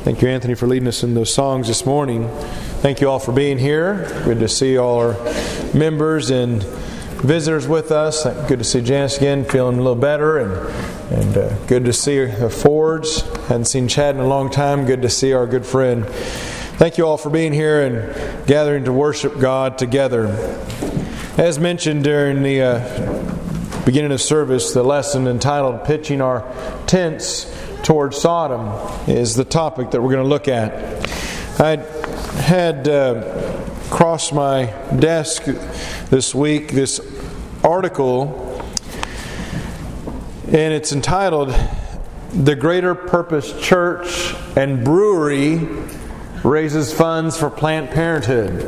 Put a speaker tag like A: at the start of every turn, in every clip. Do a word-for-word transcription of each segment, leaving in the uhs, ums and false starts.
A: Thank you, Anthony, for leading us in those songs this morning. Thank you all for being here. Good to see all our members and visitors with us. Good to see Janice again, feeling a little better, and and uh, good to see the Fords. Hadn't seen Chad in a long time. Good to see our good friend. Thank you all for being here and gathering to worship God together. As mentioned during the uh, beginning of service, the lesson entitled "Pitching Our Tents Towards Sodom" is the topic that we're going to look at. I had uh, crossed my desk this week this article, and it's entitled "The Greater Purpose Church and Brewery Raises Funds for Planned Parenthood."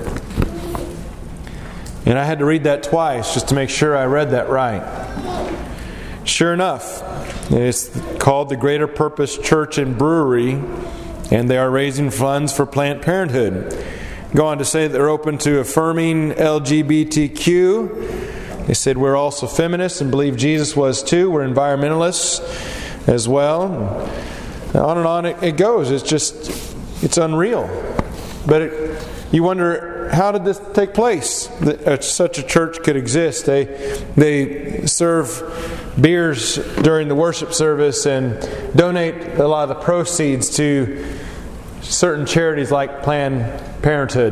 A: And I had to read that twice just to make sure I read that right. Sure enough, it's called the Greater Purpose Church and Brewery, and they are raising funds for Planned Parenthood. Go on to say that they're open to affirming L G B T Q. They said we're also feminists and believe Jesus was too. We're environmentalists as well. And on and on it, it goes. It's just, it's unreal. But it, you wonder, how did this take place? That such a church could exist. They they serve beers during the worship service and donate a lot of the proceeds to certain charities like Planned Parenthood,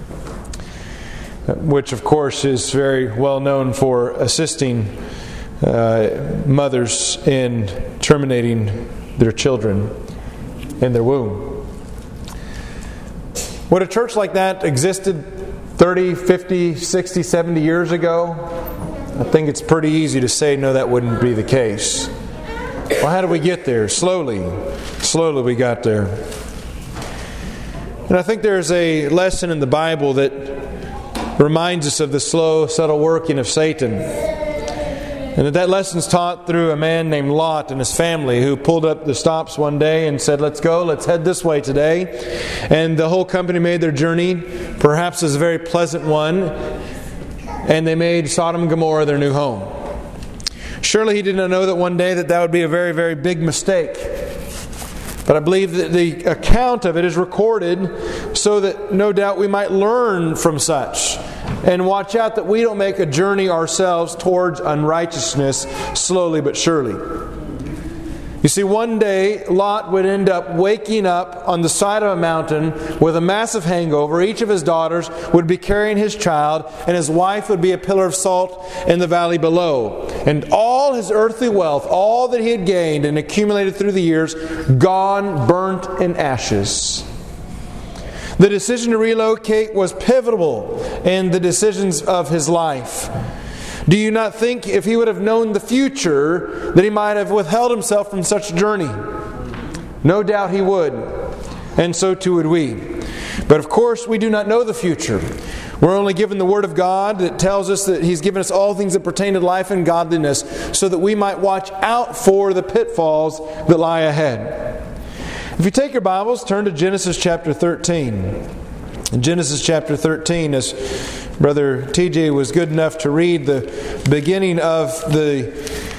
A: which of course is very well known for assisting uh, mothers in terminating their children in their womb. Would a church like that existed thirty, fifty, sixty, seventy years ago? I think it's pretty easy to say no, that wouldn't be the case. Well, how did we get there? Slowly. Slowly we got there. And I think there's a lesson in the Bible that reminds us of the slow, subtle working of Satan. And that that lesson's taught through a man named Lot and his family, who pulled up the stops one day and said, "Let's go, let's head this way today." And the whole company made their journey. Perhaps it was a very pleasant one. And they made Sodom and Gomorrah their new home. Surely he did not know that one day that that would be a very, very big mistake. But I believe that the account of it is recorded so that no doubt we might learn from such and watch out that we don't make a journey ourselves towards unrighteousness slowly but surely. You see, one day Lot would end up waking up on the side of a mountain with a massive hangover. Each of his daughters would be carrying his child, and his wife would be a pillar of salt in the valley below. And all his earthly wealth, all that he had gained and accumulated through the years, gone, burnt in ashes. The decision to relocate was pivotal in the decisions of his life. Do you not think if he would have known the future that he might have withheld himself from such a journey? No doubt he would. And so too would we. But of course we do not know the future. We're only given the Word of God that tells us that He's given us all things that pertain to life and godliness so that we might watch out for the pitfalls that lie ahead. If you take your Bibles, turn to Genesis chapter thirteen. In Genesis chapter thirteen, as Brother T J was good enough to read the beginning of the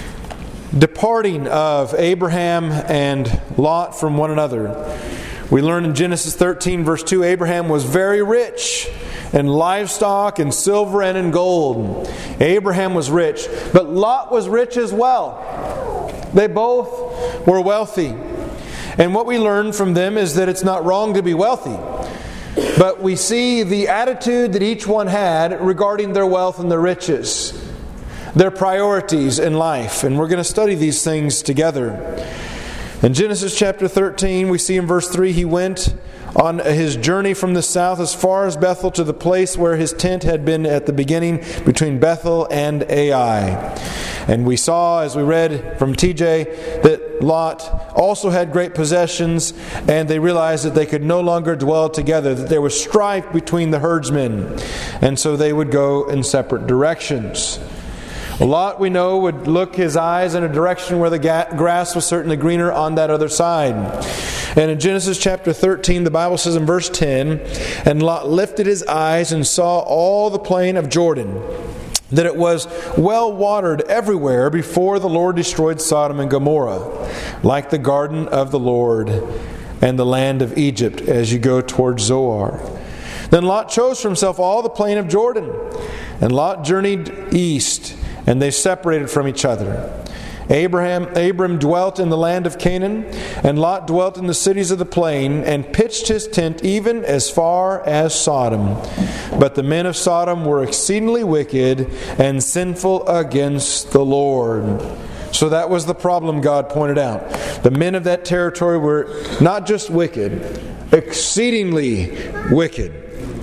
A: departing of Abraham and Lot from one another. We learn in Genesis thirteen verse two, Abraham was very rich in livestock and silver and in gold. Abraham was rich, but Lot was rich as well. They both were wealthy. And what we learn from them is that it's not wrong to be wealthy. But we see the attitude that each one had regarding their wealth and their riches, their priorities in life. And we're going to study these things together. In Genesis chapter thirteen, we see in verse three, he went on his journey from the south as far as Bethel to the place where his tent had been at the beginning between Bethel and Ai. And we saw, as we read from T J, that Lot also had great possessions, and they realized that they could no longer dwell together, that there was strife between the herdsmen, and so they would go in separate directions. Lot, we know, would look his eyes in a direction where the ga- grass was certainly greener on that other side. And in Genesis chapter thirteen, the Bible says in verse ten, "And Lot lifted his eyes and saw all the plain of Jordan, that it was well watered everywhere before the Lord destroyed Sodom and Gomorrah, like the garden of the Lord, and the land of Egypt as you go towards Zoar. Then Lot chose for himself all the plain of Jordan. And Lot journeyed east, and they separated from each other. Abraham, Abram dwelt in the land of Canaan, and Lot dwelt in the cities of the plain, and pitched his tent even as far as Sodom. But the men of Sodom were exceedingly wicked and sinful against the Lord. So that was the problem God pointed out. The men of that territory were not just wicked, exceedingly wicked.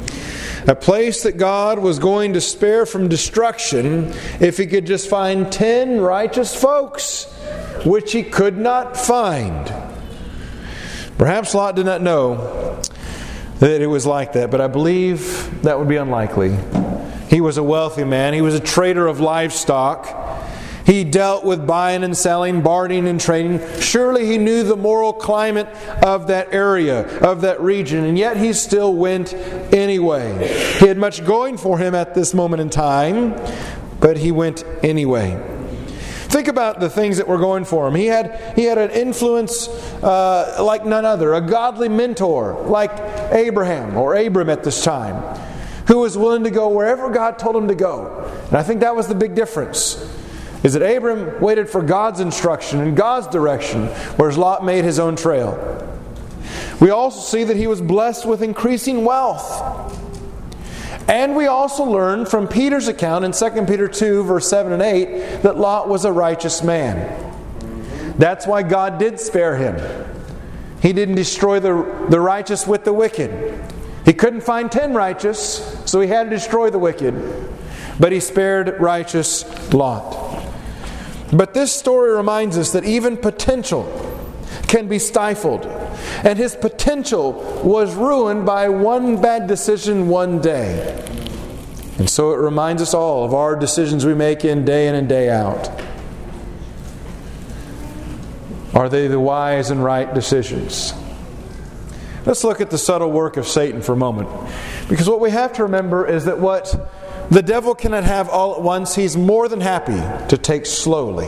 A: A place that God was going to spare from destruction if He could just find ten righteous folks, which He could not find. Perhaps Lot did not know that it was like that, but I believe that would be unlikely. He was a wealthy man. He was a trader of livestock. He dealt with buying and selling, bartering and trading. Surely he knew the moral climate of that area, of that region, and yet he still went anyway. He had much going for him at this moment in time, but he went anyway. Think about the things that were going for him. He had he had an influence uh, like none other, a godly mentor like Abraham or Abram at this time, who was willing to go wherever God told him to go. And I think that was the big difference. Is that Abram waited for God's instruction and God's direction, whereas Lot made his own trail. We also see that he was blessed with increasing wealth. And we also learn from Peter's account in Second Peter two, verse seven and eight, that Lot was a righteous man. That's why God did spare him. He didn't destroy the, the righteous with the wicked. He couldn't find ten righteous, so he had to destroy the wicked. But He spared righteous Lot. But this story reminds us that even potential can be stifled. And his potential was ruined by one bad decision one day. And so it reminds us all of our decisions we make in day in and day out. Are they the wise and right decisions? Let's look at the subtle work of Satan for a moment. Because what we have to remember is that what the devil cannot have all at once, he's more than happy to take slowly.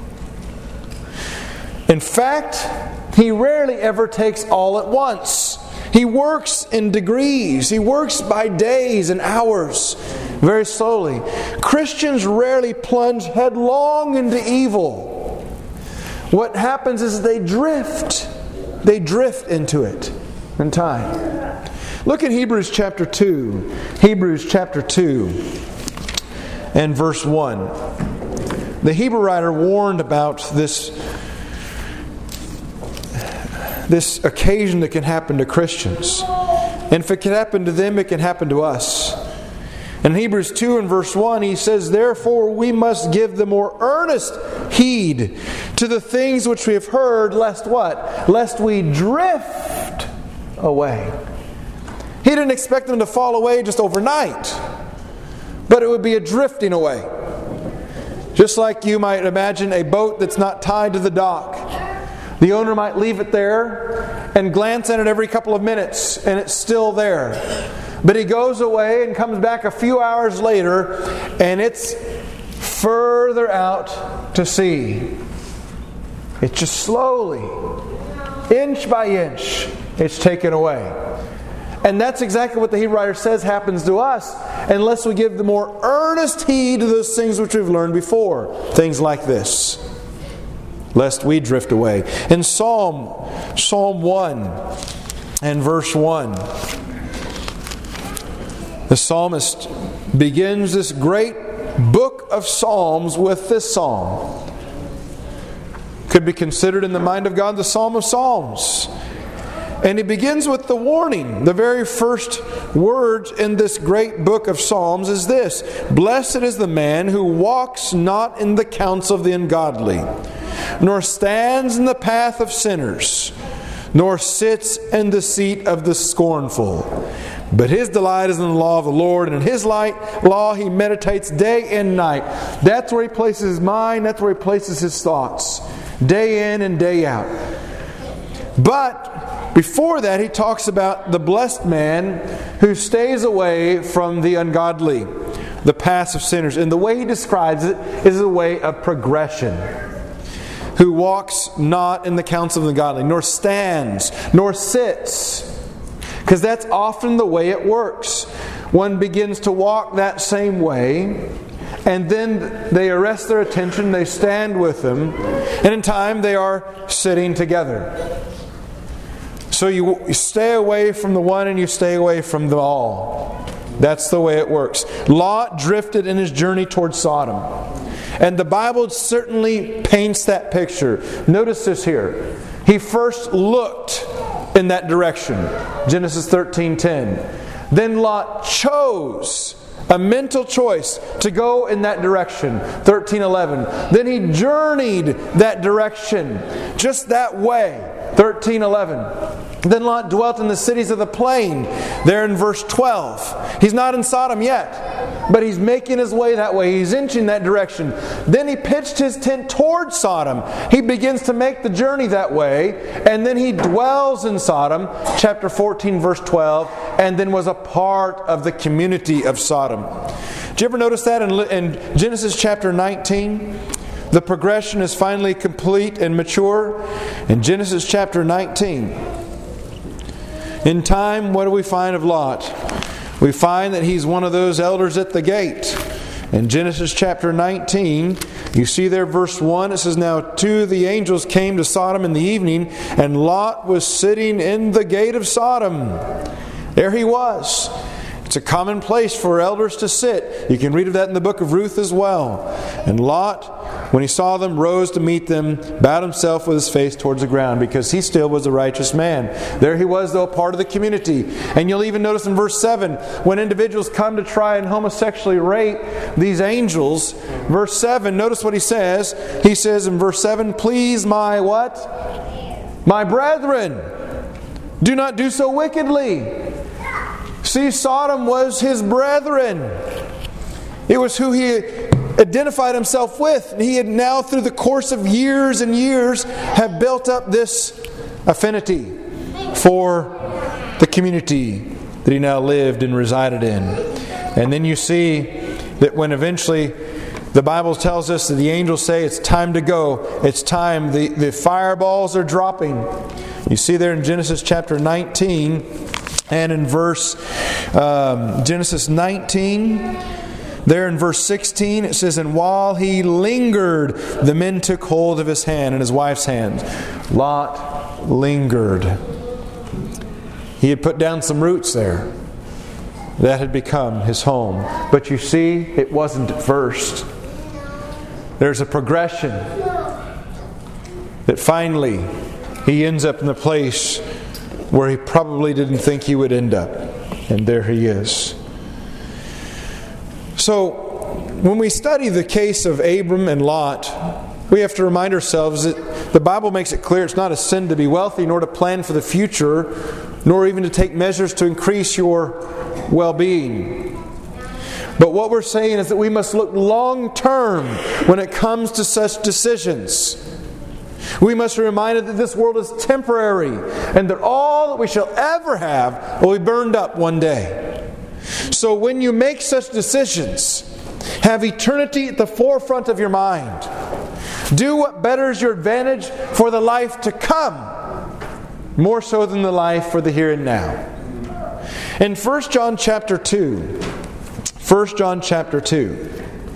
A: In fact, he rarely ever takes all at once. He works in degrees. He works by days and hours, very slowly. Christians rarely plunge headlong into evil. What happens is they drift. They drift into it in time. Look at Hebrews chapter two. Hebrews chapter two and verse one. The Hebrew writer warned about this, this occasion that can happen to Christians. And if it can happen to them, it can happen to us. In Hebrews two and verse one, he says, "Therefore we must give the more earnest heed to the things which we have heard, lest what? Lest we drift away." He didn't expect them to fall away just overnight, but it would be a drifting away. Just like you might imagine a boat that's not tied to the dock. The owner might leave it there and glance at it every couple of minutes, and it's still there. But he goes away and comes back a few hours later, and it's further out to sea. It's just slowly, inch by inch, it's taken away. And that's exactly what the Hebrew writer says happens to us unless we give the more earnest heed to those things which we've learned before. Things like this. Lest we drift away. In Psalm, Psalm one and verse one, the psalmist begins this great book of Psalms with this psalm. Could be considered in the mind of God the Psalm of Psalms. And he begins with the warning. The very first words in this great book of Psalms is this: "Blessed is the man who walks not in the counsel of the ungodly, nor stands in the path of sinners, nor sits in the seat of the scornful. But his delight is in the law of the Lord, and in His light law he meditates day and night." That's where he places his mind. That's where he places his thoughts, day in and day out. But before that, he talks about the blessed man who stays away from the ungodly, the paths of sinners. And the way he describes it is a way of progression. who walks not in the counsel of the godly, nor stands, nor sits. Because that's often the way it works. One begins to walk that same way, and then they arrest their attention, they stand with them, and in time they are sitting together. So you stay away from the one and you stay away from the all. That's the way it works. Lot drifted in his journey towards Sodom. And the Bible certainly paints that picture. Notice this here. He first looked in that direction. Genesis thirteen ten. Then Lot chose, a mental choice, to go in that direction. thirteen eleven. Then he journeyed that direction, just that way. thirteen eleven. Then Lot dwelt in the cities of the plain, there in verse twelve. He's not in Sodom yet, but he's making his way that way. He's inching that direction. Then he pitched his tent toward Sodom. He begins to make the journey that way, and then he dwells in Sodom, chapter fourteen, verse twelve, and then was a part of the community of Sodom. Did you ever notice that in, in Genesis chapter nineteen? The progression is finally complete and mature. In Genesis chapter nineteen, in time, what do we find of Lot? We find that he's one of those elders at the gate. In Genesis chapter nineteen, you see there verse one, it says, Now two of the angels came to Sodom in the evening, and Lot was sitting in the gate of Sodom. There he was. It's a common place for elders to sit. You can read of that in the book of Ruth as well. And Lot, when he saw them, rose to meet them, bowed himself with his face towards the ground, because he still was a righteous man. There he was, though, part of the community. And you'll even notice in verse seven, when individuals come to try and homosexually rape these angels, verse seven, notice what he says. He says in verse seven, Please my what? My brethren, do not do so wickedly. See, Sodom was his brethren. It was who he identified himself with. He had now, through the course of years and years, have built up this affinity for the community that he now lived and resided in. And then you see that when eventually the Bible tells us that the angels say it's time to go, it's time, the, the fireballs are dropping. You see there in Genesis chapter nineteen, and in verse um, Genesis nineteen, there in verse sixteen, it says, And while he lingered, the men took hold of his hand and his wife's hand. Lot lingered. He had put down some roots there. That had become his home. But you see, it wasn't at first. There's a progression that finally he ends up in the place where he probably didn't think he would end up. And there he is. So, when we study the case of Abram and Lot, we have to remind ourselves that the Bible makes it clear it's not a sin to be wealthy, nor to plan for the future, nor even to take measures to increase your well-being. But what we're saying is that we must look long-term when it comes to such decisions. We must be reminded that this world is temporary, and that all that we shall ever have will be burned up one day. So when you make such decisions, have eternity at the forefront of your mind. Do what betters your advantage for the life to come, more so than the life for the here and now. In First John chapter two, First John chapter two,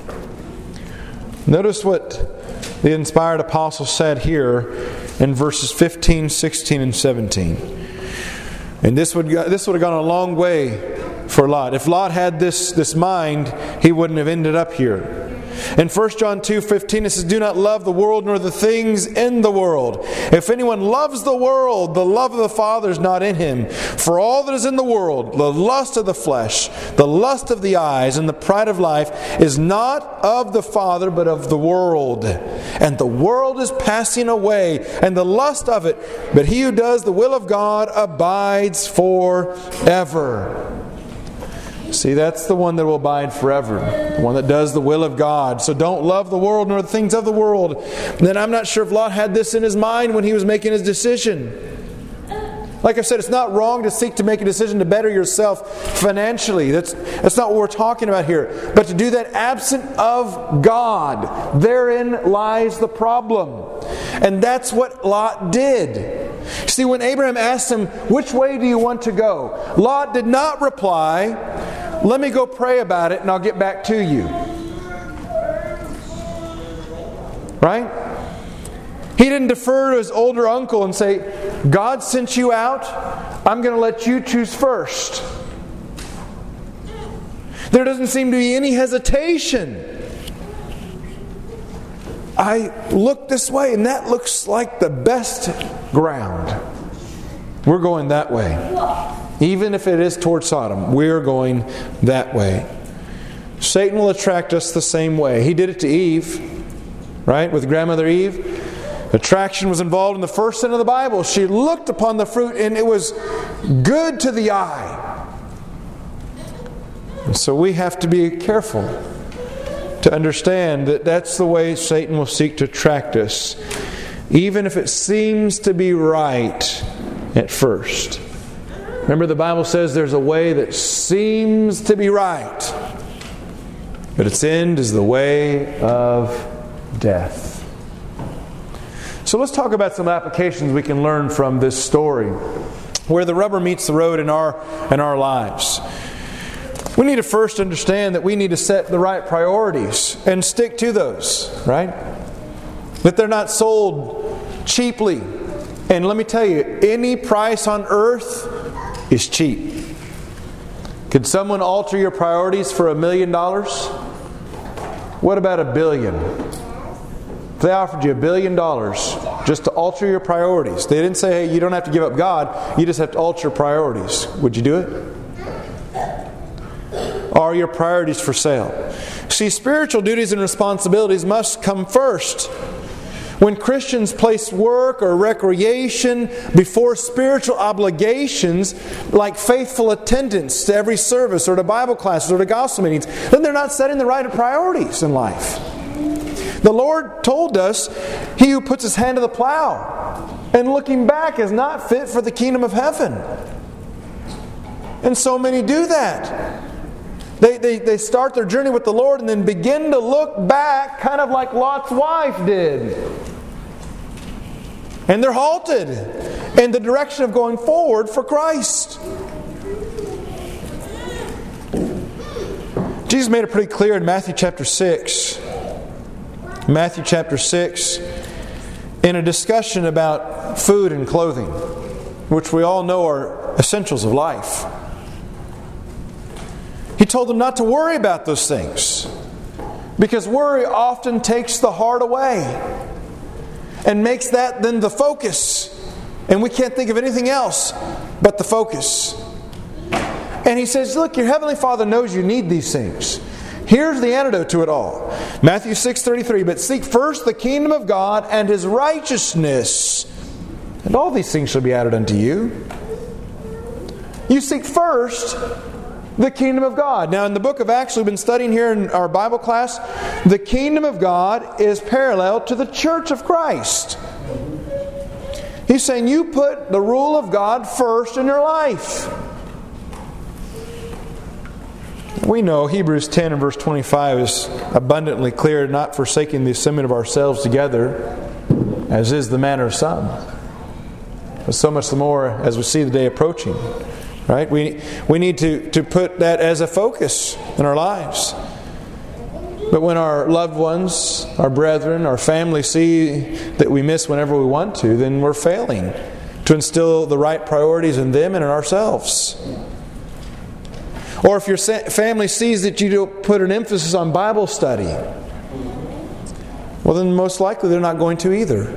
A: notice what the inspired apostle said here in verses fifteen, sixteen, and seventeen. And this would this would have gone a long way for Lot. If Lot had this, this mind, he wouldn't have ended up here. In First John two fifteen, it says, Do not love the world nor the things in the world. If anyone loves the world, the love of the Father is not in him. For all that is in the world, the lust of the flesh, the lust of the eyes, and the pride of life, is not of the Father, but of the world. And the world is passing away, and the lust of it. But he who does the will of God abides forever. See, that's the one that will abide forever. The one that does the will of God. So don't love the world nor the things of the world. And then I'm not sure if Lot had this in his mind when he was making his decision. Like I said, it's not wrong to seek to make a decision to better yourself financially. That's, that's not what we're talking about here. But to do that absent of God, therein lies the problem. And that's what Lot did. See, when Abraham asked him, which way do you want to go? Lot did not reply, let me go pray about it and I'll get back to you. Right? He didn't defer to his older uncle and say, God sent you out, I'm going to let you choose first. There doesn't seem to be any hesitation. I look this way and that looks like the best ground. We're going that way. Even if it is toward Sodom, we're going that way. Satan will attract us the same way. He did it to Eve, right? With grandmother Eve. Attraction was involved in the first sin of the Bible. She looked upon the fruit and it was good to the eye. And so we have to be careful to understand that that's the way Satan will seek to attract us, even if it seems to be right at first. Remember, the Bible says there's a way that seems to be right, but its end is the way of death. So let's talk about some applications we can learn from this story, where the rubber meets the road in our in our lives. We need to first understand that we need to set the right priorities and stick to those, right? That they're not sold cheaply. And let me tell you, any price on earth is cheap. Could someone alter your priorities for a million dollars? What about a billion? If they offered you a billion dollars just to alter your priorities, they didn't say, hey, you don't have to give up God, you just have to alter your priorities. Would you do it? Are your priorities for sale? See, spiritual duties and responsibilities must come first. When Christians place work or recreation before spiritual obligations, like faithful attendance to every service or to Bible classes or to gospel meetings, then they're not setting the right priorities in life. The Lord told us, he who puts his hand to the plow and looking back is not fit for the kingdom of heaven. And so many do that. They, they, they start their journey with the Lord and then begin to look back, kind of like Lot's wife did. And they're halted in the direction of going forward for Christ. Jesus made it pretty clear in Matthew chapter six. Matthew chapter six, in a discussion about food and clothing, which we all know are essentials of life. He told them not to worry about those things, because worry often takes the heart away and makes that then the focus. And we can't think of anything else but the focus. And he says, look, your Heavenly Father knows you need these things. Here's the antidote to it all. Matthew six thirty-three, but seek first the kingdom of God and His righteousness, and all these things shall be added unto you. You seek first the kingdom of God. Now in the book of Acts we've been studying here in our Bible class, the kingdom of God is parallel to the church of Christ. He's saying you put the rule of God first in your life. We know Hebrews ten and verse twenty-five is abundantly clear, not forsaking the assembling of ourselves together, as is the manner of some, but so much the more as we see the day approaching. Right? We we need to, to put that as a focus in our lives. But when our loved ones, our brethren, our family see that we miss whenever we want to, then we're failing to instill the right priorities in them and in ourselves. Or if your family sees that you don't put an emphasis on Bible study, well then most likely they're not going to either.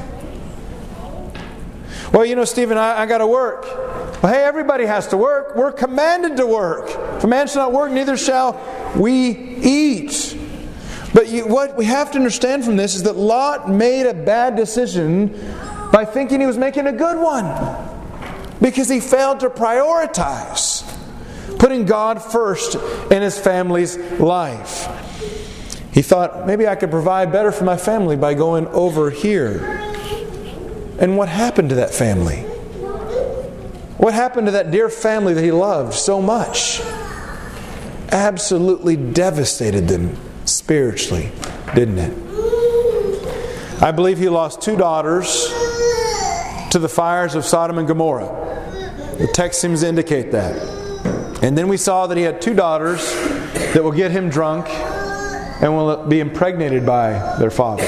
A: Well, you know, Stephen, I, I got to work. Well, hey, everybody has to work. We're commanded to work. If a man shall not work, neither shall we eat. But you, what we have to understand from this is that Lot made a bad decision by thinking he was making a good one, because he failed to prioritize putting God first in his family's life. He thought, maybe I could provide better for my family by going over here. And what happened to that family? What happened to that dear family that he loved so much? Absolutely devastated them spiritually, didn't it? I believe he lost two daughters to the fires of Sodom and Gomorrah. The text seems to indicate that. And then we saw that he had two daughters that will get him drunk and will be impregnated by their father.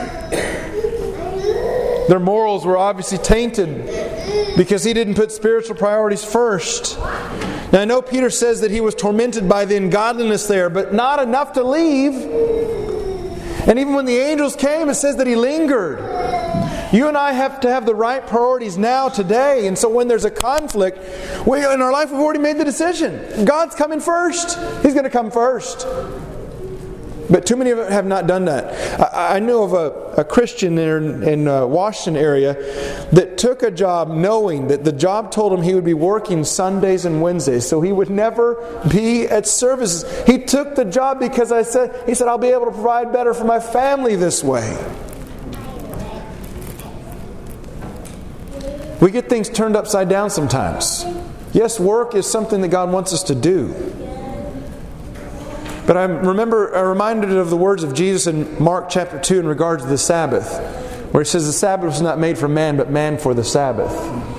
A: Their morals were obviously tainted because he didn't put spiritual priorities first. Now I know Peter says that he was tormented by the ungodliness there, but not enough to leave. And even when the angels came, it says that he lingered. You and I have to have the right priorities now, today. And so when there's a conflict, we, in our life we've already made the decision. God's coming first. He's going to come first. But too many of us have not done that. I, I knew of a, a Christian there in, in uh, Washington area that took a job knowing that the job told him he would be working Sundays and Wednesdays, so he would never be at services. He took the job because I said, he said, I'll be able to provide better for my family this way. We get things turned upside down sometimes. Yes, work is something that God wants us to do. But I remember, I'm reminded of the words of Jesus in Mark chapter two in regards to the Sabbath, where He says the Sabbath was not made for man, but man for the Sabbath.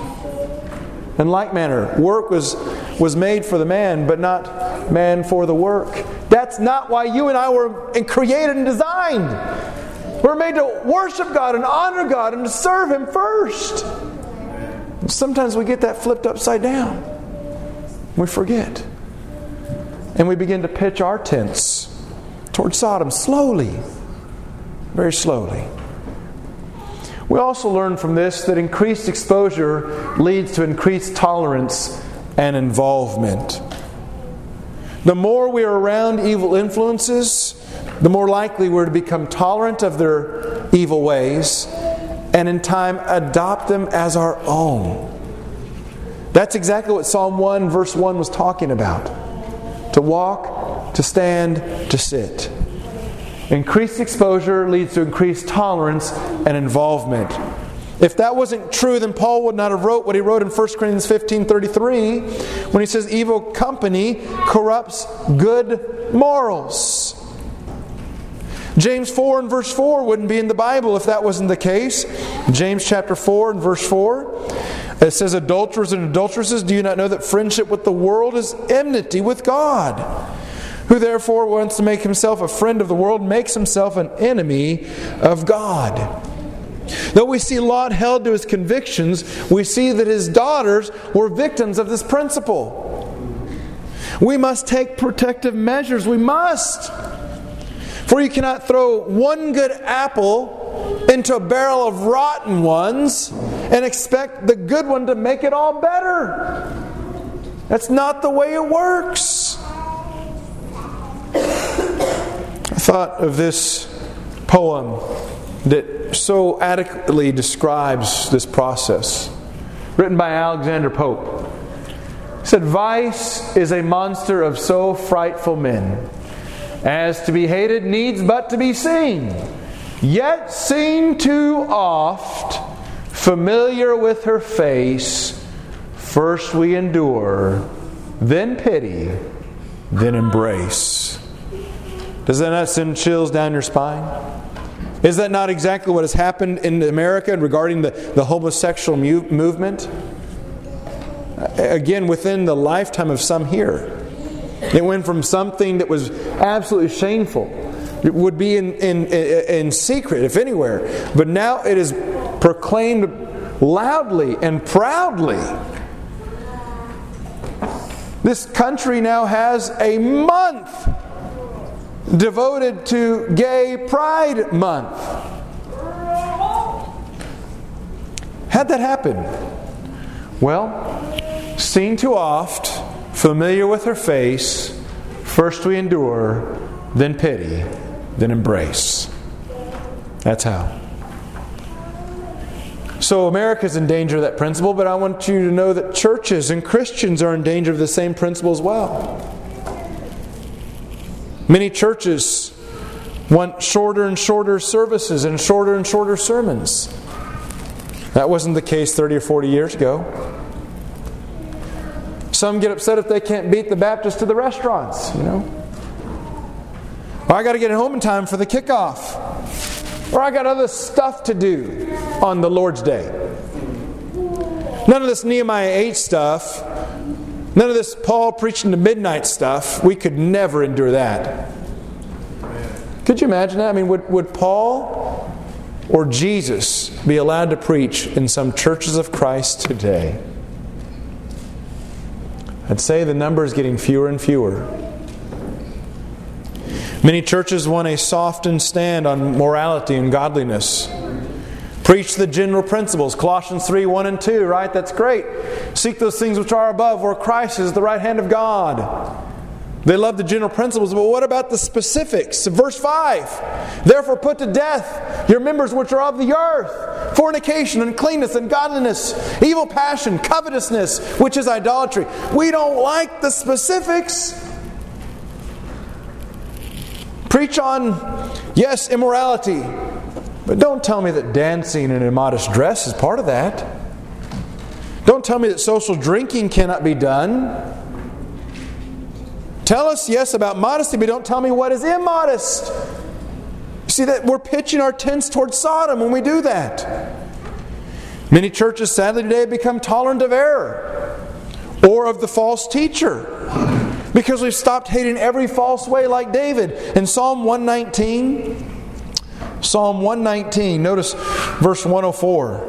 A: In like manner, work was, was made for the man, but not man for the work. That's not why you and I were created and designed. We're made to worship God and honor God and to serve Him first. Sometimes we get that flipped upside down. We forget. And we begin to pitch our tents towards Sodom slowly. Very slowly. We also learn from this that increased exposure leads to increased tolerance and involvement. The more we are around evil influences, the more likely we're to become tolerant of their evil ways and in time adopt them as our own. That's exactly what Psalm one verse one was talking about. To walk, to stand, to sit. Increased exposure leads to increased tolerance and involvement. If that wasn't true, then Paul would not have wrote what he wrote in First Corinthians fifteen thirty-three when he says evil company corrupts good morals. James four and verse four wouldn't be in the Bible if that wasn't the case. James chapter four and verse four, it says, adulterers and adulteresses, do you not know that friendship with the world is enmity with God? Who therefore wants to make himself a friend of the world makes himself an enemy of God. Though we see Lot held to his convictions, we see that his daughters were victims of this principle. We must take protective measures. We must. For you cannot throw one good apple into a barrel of rotten ones and expect the good one to make it all better. That's not the way it works. I thought of this poem that so adequately describes this process, written by Alexander Pope. He said, vice is a monster of so frightful men, as to be hated needs but to be seen, yet seen too oft, familiar with her face, first we endure, then pity, then embrace. Does that not send chills down your spine? Is that not exactly what has happened in America regarding the, the homosexual mu- movement? Again, within the lifetime of some here. It went from something that was absolutely shameful. It would be in, in, in secret, if anywhere. But now it is proclaimed loudly and proudly. This country now has a month devoted to Gay Pride Month. How'd that happen? Well, seen too oft, familiar with her face, first we endure, then pity, then embrace. That's how. So America's in danger of that principle, but I want you to know that churches and Christians are in danger of the same principle as well. Many churches want shorter and shorter services and shorter and shorter sermons. That wasn't the case thirty or forty years ago. Some get upset if they can't beat the Baptists to the restaurants, you know. Well, I got to get home in time for the kickoff. Or I got other stuff to do on the Lord's Day. None of this Nehemiah eight stuff, none of this Paul preaching to midnight stuff, we could never endure that. Could you imagine that? I mean, would, would Paul or Jesus be allowed to preach in some churches of Christ today? I'd say the number is getting fewer and fewer. Many churches want a softened stand on morality and godliness. Preach the general principles. Colossians three, one and two, right? That's great. Seek those things which are above, where Christ is at the right hand of God. They love the general principles, but what about the specifics? Verse five. Therefore put to death your members which are of the earth. Fornication, uncleanness, ungodliness, evil passion, covetousness, which is idolatry. We don't like the specifics. Preach on, yes, immorality. But don't tell me that dancing in an immodest dress is part of that. Don't tell me that social drinking cannot be done. Tell us, yes, about modesty, but don't tell me what is immodest. You see that we're pitching our tents towards Sodom when we do that. Many churches, sadly, today become tolerant of error or of the false teacher because we've stopped hating every false way like David. In Psalm one nineteen, Psalm one nineteen, notice verse one oh four.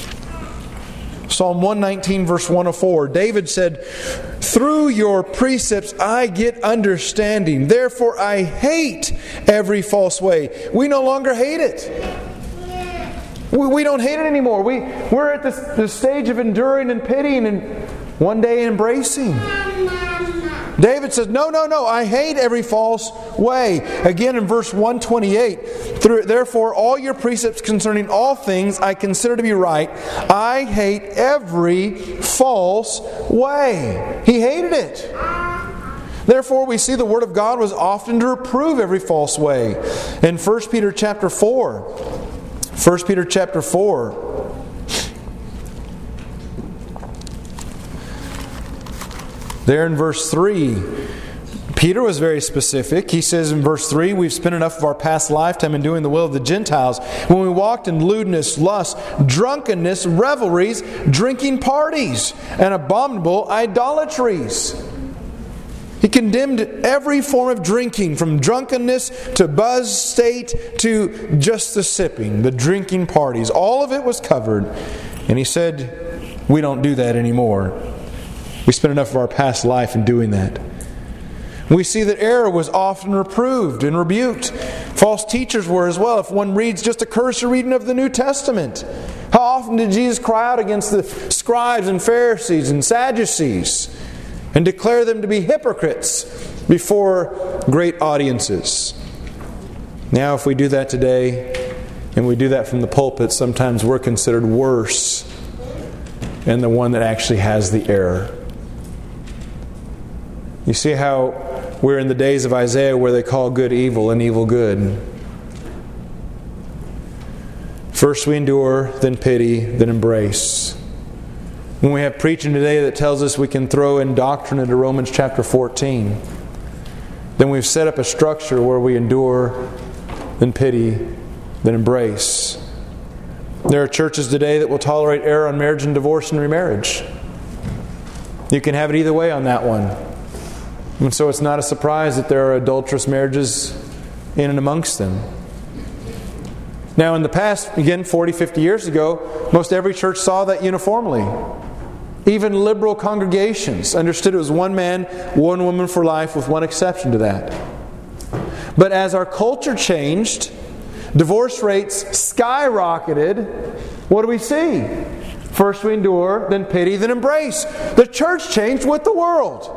A: Psalm one nineteen, verse one oh four. David said, "Through your precepts I get understanding. Therefore I hate every false way." We no longer hate it. We, we don't hate it anymore. We, we're at this, this stage of enduring and pitying and one day embracing. David says, no, no, no, I hate every false way. Again in verse one twenty-eight, "Through, therefore all your precepts concerning all things I consider to be right. I hate every false way." He hated it. Therefore we see the Word of God was often to reprove every false way. In First Peter chapter four, First Peter chapter four, there in verse three, Peter was very specific. He says in verse three, "We've spent enough of our past lifetime in doing the will of the Gentiles, when we walked in lewdness, lust, drunkenness, revelries, drinking parties, and abominable idolatries." He condemned every form of drinking, from drunkenness to buzz state to just the sipping, the drinking parties. All of it was covered. And he said, we don't do that anymore. We spent enough of our past life in doing that. We see that error was often reproved and rebuked. False teachers were as well. If one reads just a cursory reading of the New Testament, how often did Jesus cry out against the scribes and Pharisees and Sadducees and declare them to be hypocrites before great audiences? Now, if we do that today, and we do that from the pulpit, sometimes we're considered worse than the one that actually has the error. You see how we're in the days of Isaiah where they call good evil and evil good. First we endure, then pity, then embrace. When we have preaching today that tells us we can throw in doctrine into Romans chapter fourteen, then we've set up a structure where we endure, then pity, then embrace. There are churches today that will tolerate error on marriage and divorce and remarriage. You can have it either way on that one. And so it's not a surprise that there are adulterous marriages in and amongst them. Now in the past, again forty, fifty years ago, most every church saw that uniformly. Even liberal congregations understood it was one man, one woman for life, with one exception to that. But as our culture changed, divorce rates skyrocketed. What do we see? First we endure, then pity, then embrace. The church changed with the world.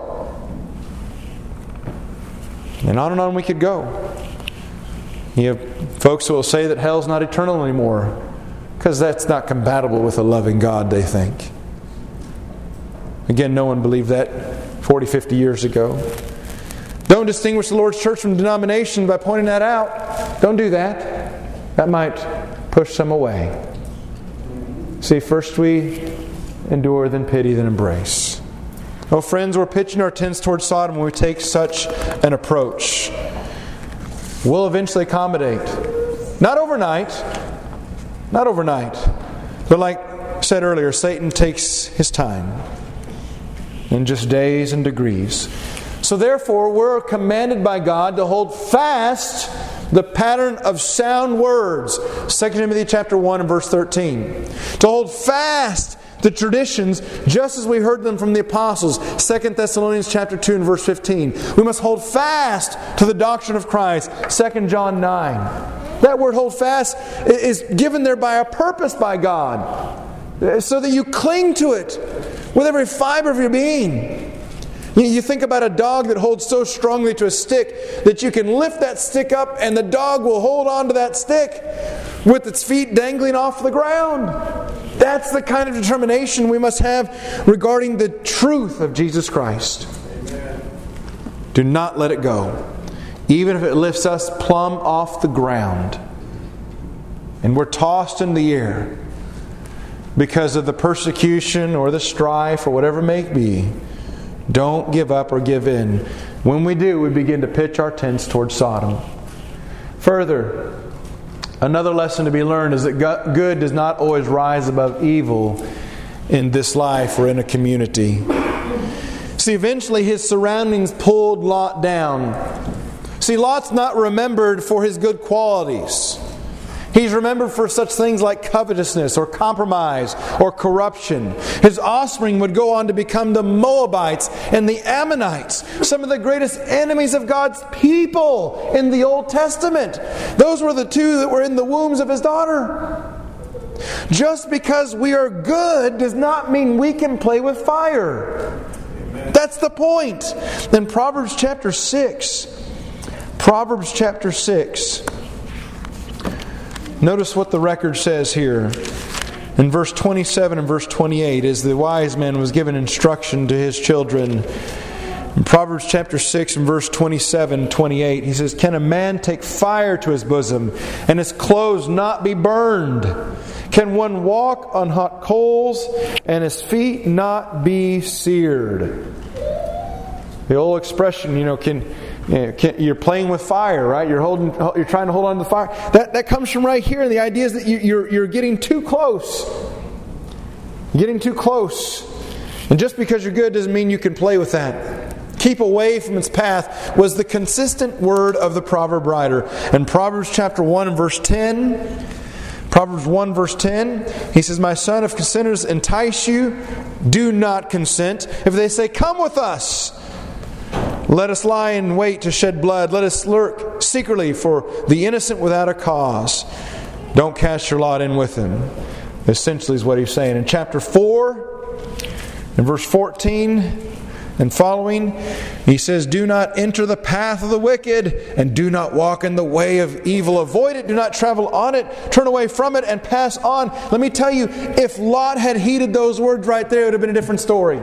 A: And on and on we could go. You have folks who will say that hell's not eternal anymore because that's not compatible with a loving God, they think. Again, no one believed that forty, fifty years ago. Don't distinguish the Lord's church from denomination by pointing that out. Don't do that. That might push some away. See, first we endure, then pity, then embrace. Oh, friends, we're pitching our tents towards Sodom when we take such an approach. We'll eventually accommodate. Not overnight. Not overnight. But like I said earlier, Satan takes his time in just days and degrees. So therefore, we're commanded by God to hold fast the pattern of sound words. Second Timothy chapter one and verse thirteen. To hold fast the traditions just as we heard them from the apostles. Second Thessalonians chapter two and verse fifteen. We must hold fast to the doctrine of Christ. Second John nine. That word hold fast is given there by a purpose by God, so that you cling to it with every fiber of your being. You think about a dog that holds so strongly to a stick that you can lift that stick up and the dog will hold on to that stick with its feet dangling off the ground. That's the kind of determination we must have regarding the truth of Jesus Christ. Do not let it go, even if it lifts us plumb off the ground and we're tossed in the air because of the persecution or the strife or whatever it may be. Don't give up or give in. When we do, we begin to pitch our tents towards Sodom. Further, another lesson to be learned is that good does not always rise above evil in this life or in a community. See, eventually his surroundings pulled Lot down. See, Lot's not remembered for his good qualities. He's remembered for such things like covetousness or compromise or corruption. His offspring would go on to become the Moabites and the Ammonites, some of the greatest enemies of God's people in the Old Testament. Those were the two that were in the wombs of his daughter. Just because we are good does not mean we can play with fire. Amen. That's the point. In Proverbs chapter six, Proverbs chapter six, notice what the record says here. In verse twenty-seven and verse twenty-eight, as the wise man was given instruction to his children. In Proverbs chapter six and verse twenty-seven, twenty-eight, he says, "Can a man take fire to his bosom and his clothes not be burned? Can one walk on hot coals and his feet not be seared?" The old expression, you know, can... You're playing with fire, right? You're holding. You're trying to hold on to the fire. That that comes from right here. And the idea is that you, you're you're getting too close. You're getting too close. And just because you're good doesn't mean you can play with that. Keep away from its path was the consistent word of the proverb writer. In Proverbs chapter one and verse ten, Proverbs one verse ten, he says, "My son, if sinners entice you, do not consent. If they say, 'Come with us,' let us lie in wait to shed blood. Let us lurk secretly for the innocent without a cause. Don't cast your lot in with them." Essentially is what he's saying. In chapter four, in verse fourteen and following, he says, "Do not enter the path of the wicked, and do not walk in the way of evil. Avoid it, do not travel on it. Turn away from it and pass on." Let me tell you, if Lot had heeded those words right there, it would have been a different story.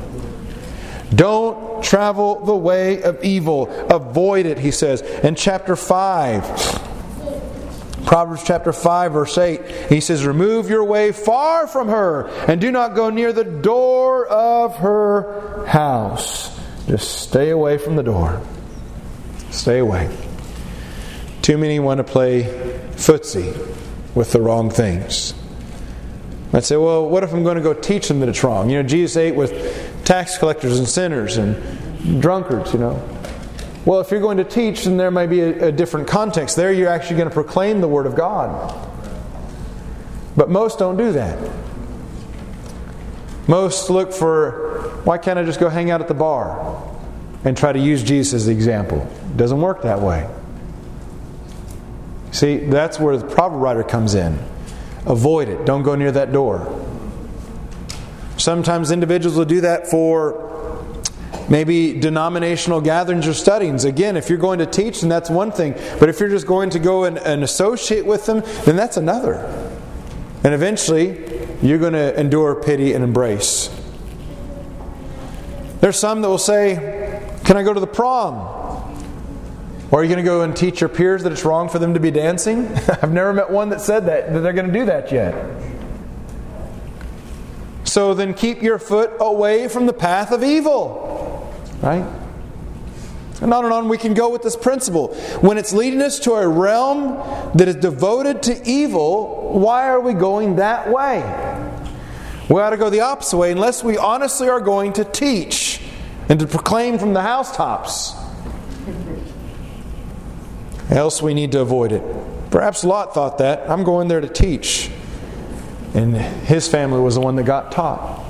A: Don't travel the way of evil. Avoid it, he says. In chapter five, Proverbs chapter five, verse eight, he says, "Remove your way far from her, and do not go near the door of her house." Just stay away from the door. Stay away. Too many want to play footsie with the wrong things. I'd say, well, what if I'm going to go teach them that it's wrong? You know, Jesus ate with tax collectors and sinners and drunkards, you know. Well, if you're going to teach, then there may be a, a different context. There you're actually going to proclaim the Word of God. But most don't do that. Most look for, why can't I just go hang out at the bar and try to use Jesus as the example? It doesn't work that way. See, that's where the proverb writer comes in. Avoid it. Don't go near that door. Sometimes individuals will do that for maybe denominational gatherings or studies. Again, if you're going to teach, then that's one thing. But if you're just going to go and, and associate with them, then that's another. And eventually, you're going to endure pity and embrace. There's some that will say, "Can I go to the prom?" Or are you going to go and teach your peers that it's wrong for them to be dancing? I've never met one that said that, that they're going to do that yet. So then keep your foot away from the path of evil. Right? And on and on we can go with this principle. When it's leading us to a realm that is devoted to evil, why are we going that way? We ought to go the opposite way unless we honestly are going to teach and to proclaim from the housetops. Else we need to avoid it. Perhaps Lot thought that. I'm going there to teach. And his family was the one that got taught.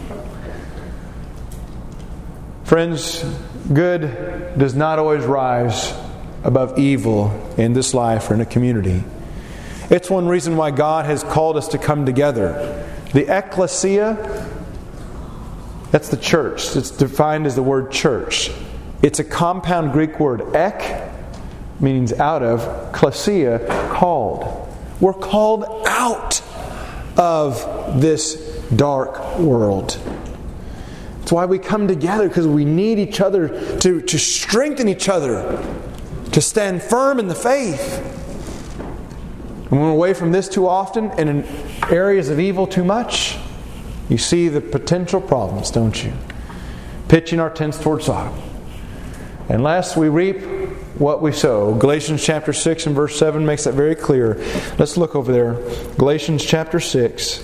A: Friends, good does not always rise above evil in this life or in a community. It's one reason why God has called us to come together. The ecclesia, that's the church. It's defined as the word church. It's a compound Greek word. Ek means out of, klesia, called. We're called out of this dark world. That's why we come together, because we need each other to, to strengthen each other, to stand firm in the faith. And when we're away from this too often and in areas of evil too much, you see the potential problems, don't you? Pitching our tents towards Sodom. Unless we reap what we sow. Galatians chapter six and verse seven makes that very clear. Let's look over there. Galatians chapter six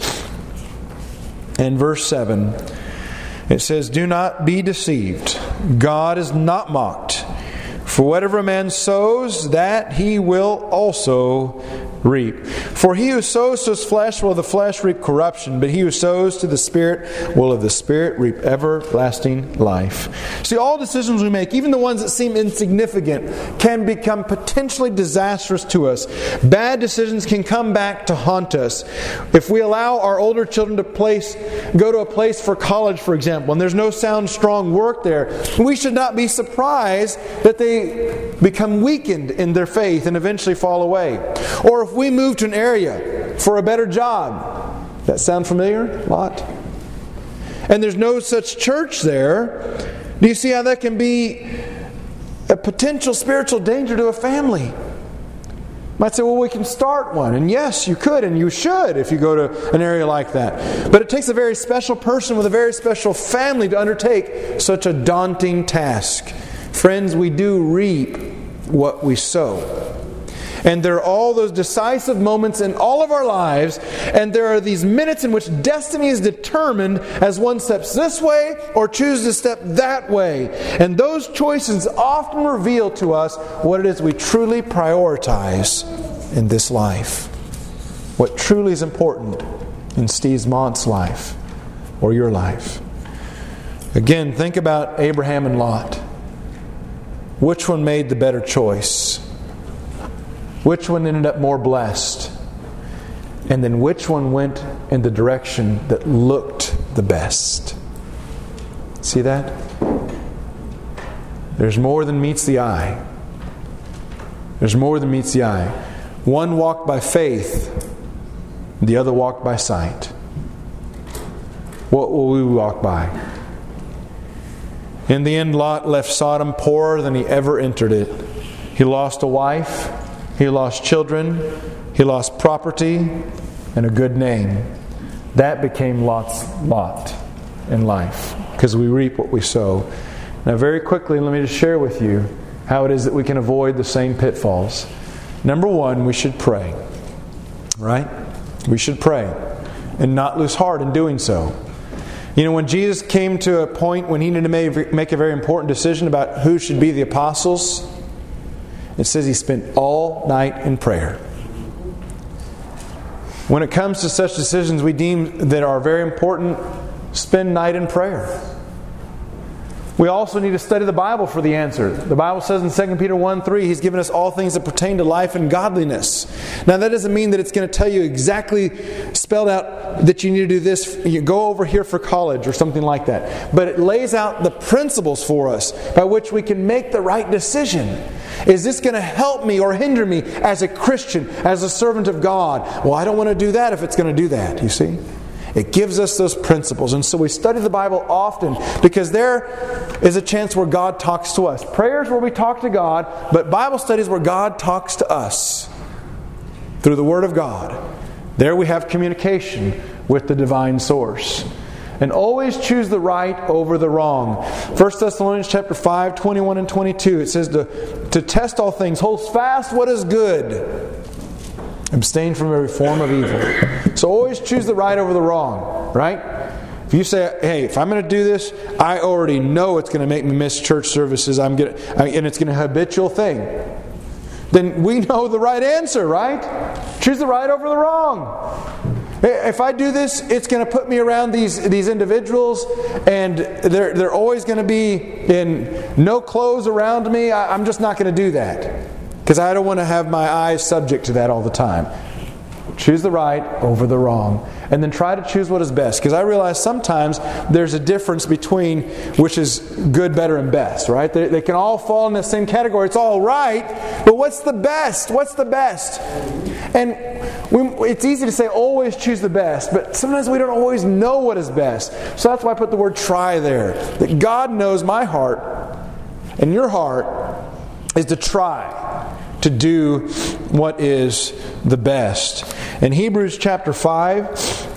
A: and verse seven. It says, "Do not be deceived. God is not mocked. For whatever a man sows, that he will also reap. For he who sows to his flesh will of the flesh reap corruption, but he who sows to the Spirit will of the Spirit reap everlasting life." See, all decisions we make, even the ones that seem insignificant, can become potentially disastrous to us. Bad decisions can come back to haunt us. If we allow our older children to place, go to a place for college, for example, and there's no sound, strong work there, we should not be surprised that they become weakened in their faith and eventually fall away. Or if we move to an area for a better job. That sound familiar? Lot? And there's no such church there. Do you see how that can be a potential spiritual danger to a family? You might say, well, we can start one. And yes, you could and you should if you go to an area like that. But it takes a very special person with a very special family to undertake such a daunting task. Friends, we do reap what we sow. And there are all those decisive moments in all of our lives, and there are these minutes in which destiny is determined as one steps this way or chooses to step that way. And those choices often reveal to us what it is we truly prioritize in this life. What truly is important in Steve Mont's life or your life. Again, think about Abraham and Lot. Which one made the better choice? Which one ended up more blessed? And then which one went in the direction that looked the best? See that? There's more than meets the eye. There's more than meets the eye. One walked by faith, the other walked by sight. What will we walk by? In the end, Lot left Sodom poorer than he ever entered it. He lost a wife. He lost children, he lost property, and a good name. That became Lot's lot in life, because we reap what we sow. Now very quickly, let me just share with you how it is that we can avoid the same pitfalls. Number one, we should pray. Right? We should pray and not lose heart in doing so. You know, when Jesus came to a point when he needed to make a very important decision about who should be the apostles, it says he spent all night in prayer. When it comes to such decisions we deem that are very important, spend night in prayer. We also need to study the Bible for the answer. The Bible says in Second Peter one three, He's given us all things that pertain to life and godliness. Now that doesn't mean that it's going to tell you exactly spelled out that you need to do this, you go over here for college or something like that. But it lays out the principles for us by which we can make the right decision. Is this going to help me or hinder me as a Christian, as a servant of God? Well, I don't want to do that if it's going to do that, you see. It gives us those principles. And so we study the Bible often because there is a chance where God talks to us. Prayers where we talk to God, but Bible studies where God talks to us through the Word of God. There we have communication with the divine source. and always choose the right over the wrong. First Thessalonians chapter five, twenty-one and twenty-two, it says to, to test all things, hold fast what is good. Abstain from every form of evil. So always choose the right over the wrong, right? If you say, hey, if I'm going to do this, I already know it's going to make me miss church services, I'm going to, and it's going to be a habitual thing, then we know the right answer, right? Choose the right over the wrong. If I do this, it's going to put me around these, these individuals, and they're, they're always going to be in no clothes around me. I, I'm just not going to do that. Because I don't want to have my eyes subject to that all the time. Choose the right over the wrong. And then try to choose what is best. Because I realize sometimes there's a difference between which is good, better, and best. Right? They, they can all fall in the same category. It's all right. But what's the best? What's the best? And we, it's easy to say always choose the best. But sometimes we don't always know what is best. So that's why I put the word try there. That God knows my heart and your heart is to try to do what is the best. In Hebrews chapter five,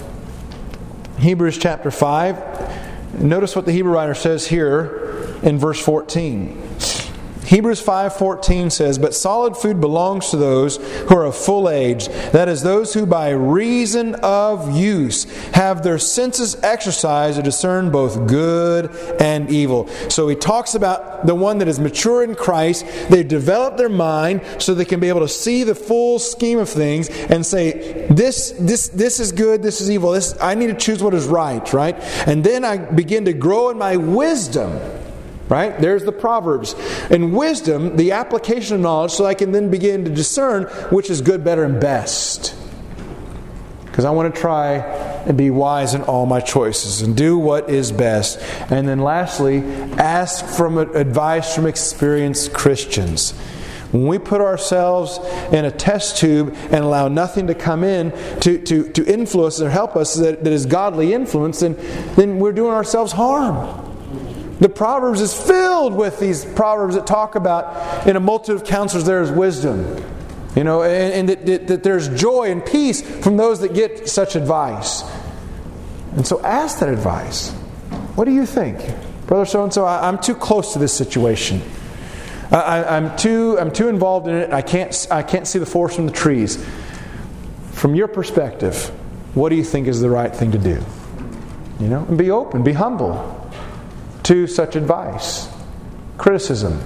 A: Hebrews chapter five, notice what the Hebrew writer says here in verse fourteen. Hebrews five fourteen says, "But solid food belongs to those who are of full age, that is, those who by reason of use have their senses exercised to discern both good and evil." So he talks about the one that is mature in Christ. They've developed their mind so they can be able to see the full scheme of things and say, this, this, this is good, this is evil. This, I need to choose what is right, right? And then I begin to grow in my wisdom. Right? There's the Proverbs. In wisdom, the application of knowledge, so I can then begin to discern which is good, better, and best. Because I want to try and be wise in all my choices and do what is best. And then lastly, ask from advice from experienced Christians. When we put ourselves in a test tube and allow nothing to come in to, to, to influence or help us that, that is godly influence, then, then we're doing ourselves harm. The Proverbs is filled with these proverbs that talk about in a multitude of counselors there is wisdom. You know, and, and that, that, that there's joy and peace from those that get such advice. And so ask that advice. What do you think? Brother so-and-so, I, I'm too close to this situation. I, I'm too I'm too involved in it. I can't I can't see the forest from the trees. From your perspective, what do you think is the right thing to do? You know, and be open, be humble to such advice, criticism,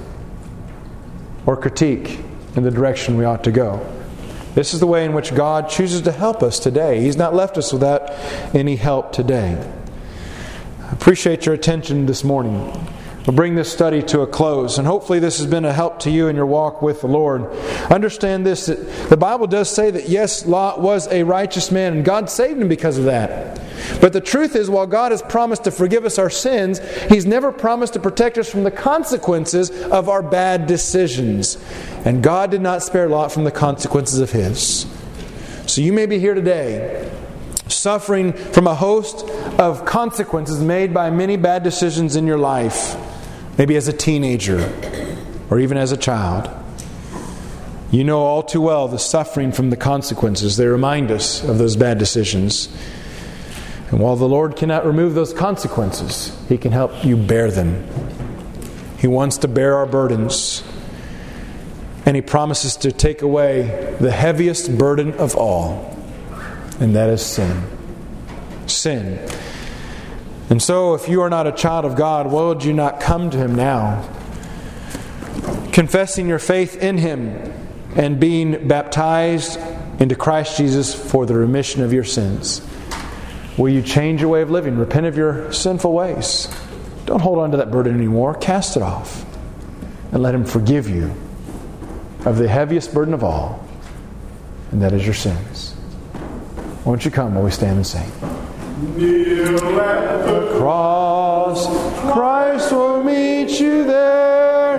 A: or critique in the direction we ought to go. This is the way in which God chooses to help us today. He's not left us without any help today. I appreciate your attention this morning. We'll bring this study to a close, and hopefully this has been a help to you in your walk with the Lord. Understand this, that the Bible does say that yes, Lot was a righteous man, and God saved him because of that. But the truth is, while God has promised to forgive us our sins, He's never promised to protect us from the consequences of our bad decisions. And God did not spare Lot from the consequences of his. So you may be here today, suffering from a host of consequences made by many bad decisions in your life. Maybe as a teenager, or even as a child. You know all too well the suffering from the consequences. They remind us of those bad decisions. And while the Lord cannot remove those consequences, He can help you bear them. He wants to bear our burdens. And He promises to take away the heaviest burden of all. And that is sin. Sin. And so if you are not a child of God, why would you not come to Him now? Confessing your faith in Him and being baptized into Christ Jesus for the remission of your sins. Will you change your way of living? Repent of your sinful ways. Don't hold on to that burden anymore. Cast it off. And let Him forgive you of the heaviest burden of all. And that is your sins. Won't you come while we stand and sing? Kneel at the cross.